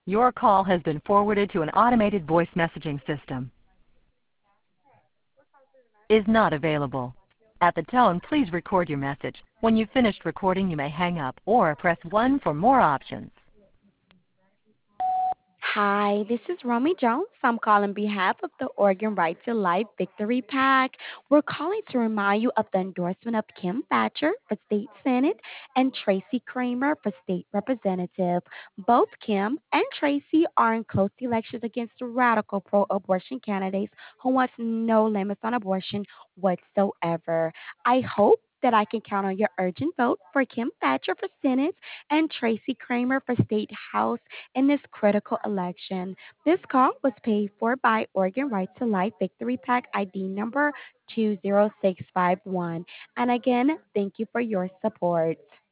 Your call has been forwarded to an automated voice messaging system. Is not available. At the tone, please record your message. When you've finished recording, you may hang up or press 1 for more options. Hi, this is Romy Jones. I'm calling on behalf of the Oregon Right to Life Victory PAC. We're calling to remind you of the endorsement of Kim Thatcher for State Senate and Tracy Kramer for State Representative. Both Kim and Tracy are in close elections against radical pro abortion candidates who want no limits on abortion whatsoever. I hope that I can count on your urgent vote for Kim Thatcher for Senate and Tracy Kramer for State House in this critical election. This call was paid for by Oregon Right to Life Victory Pack ID number 20651. And again, thank you for your support.